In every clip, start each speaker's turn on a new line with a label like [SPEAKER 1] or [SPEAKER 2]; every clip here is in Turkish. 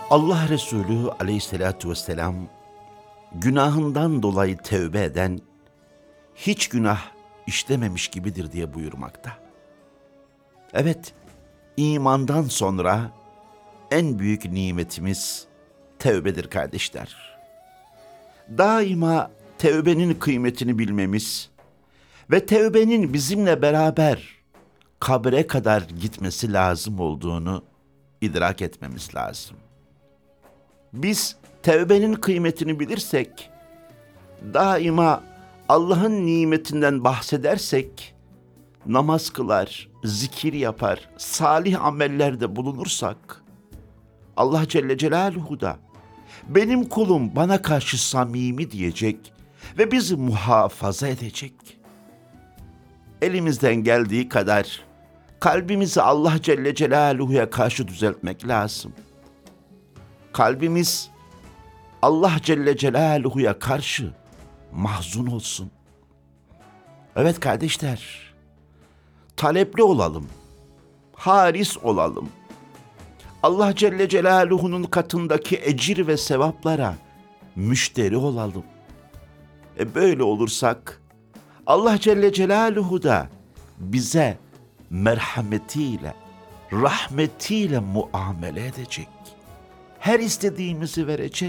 [SPEAKER 1] Allah Resulü aleyhissalatu vesselam günahından dolayı tevbe eden hiç günah işlememiş gibidir diye buyurmakta. Evet, imandan sonra en büyük nimetimiz tevbedir kardeşler. Daima tevbenin kıymetini bilmemiz ve tevbenin bizimle beraber kabre kadar gitmesi lazım olduğunu idrak etmemiz lazım. Biz tevbenin kıymetini bilirsek, daima Allah'ın nimetinden bahsedersek, namaz kılar, zikir yapar, salih amellerde bulunursak, Allah Celle Celaluhu da benim kulum bana karşı samimi diyecek ve bizi muhafaza edecek. Elimizden geldiği kadar kalbimizi Allah Celle Celaluhu'ya karşı düzeltmek lazım. Kalbimiz Allah Celle Celaluhu'ya karşı mahzun olsun. Evet kardeşler, talepli olalım, haris olalım. Allah Celle Celaluhu'nun katındaki ecir ve sevaplara müşteri olalım. Böyle olursak Allah Celle Celaluhu da bize merhametiyle, rahmetiyle muamele edecek. Her istediğimizi verecek.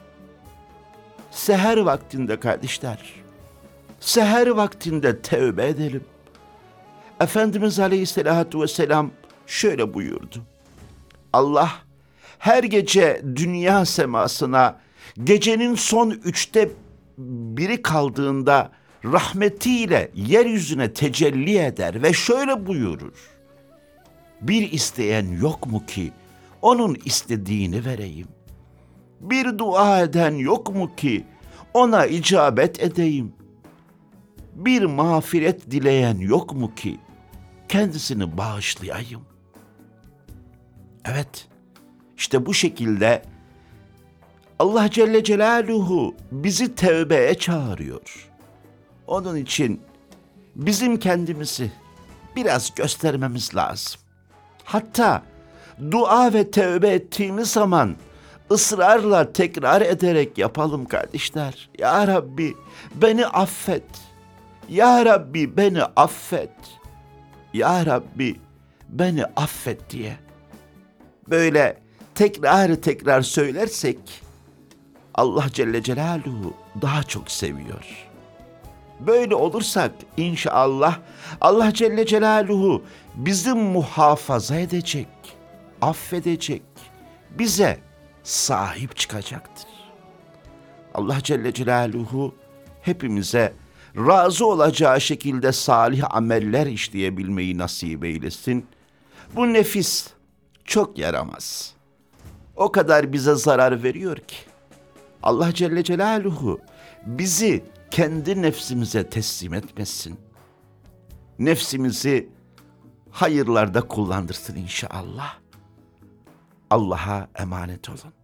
[SPEAKER 1] Seher vaktinde kardeşler, seher vaktinde tevbe edelim. Efendimiz Aleyhisselatü Vesselam şöyle buyurdu. Allah her gece dünya semasına gecenin son 1/3 kaldığında rahmetiyle yeryüzüne tecelli eder ve şöyle buyurur. Bir isteyen yok mu ki onun istediğini vereyim? Bir dua eden yok mu ki ona icabet edeyim? Bir mağfiret dileyen yok mu ki kendisini bağışlayayım? Evet, işte bu şekilde Allah Celle Celaluhu bizi tevbeye çağırıyor. Onun için bizim kendimizi biraz göstermemiz lazım. Hatta dua ve tevbe ettiğimiz zaman ısrarla tekrar ederek yapalım kardeşler. Ya Rabbi beni affet. Ya Rabbi beni affet. Ya Rabbi beni affet diye. Böyle tekrar söylersek Allah Celle Celaluhu daha çok seviyor. Böyle olursak inşallah Allah Celle Celaluhu bizi muhafaza edecek, affedecek, bize sahip çıkacaktır. Allah Celle Celaluhu hepimize razı olacağı şekilde salih ameller işleyebilmeyi nasip eylesin. Bu nefis çok yaramaz. O kadar bize zarar veriyor ki. Allah Celle Celaluhu bizi kendi nefsimize teslim etmesin. Nefsimizi hayırlarda kullandırsın inşallah. Allah'a emanet olun.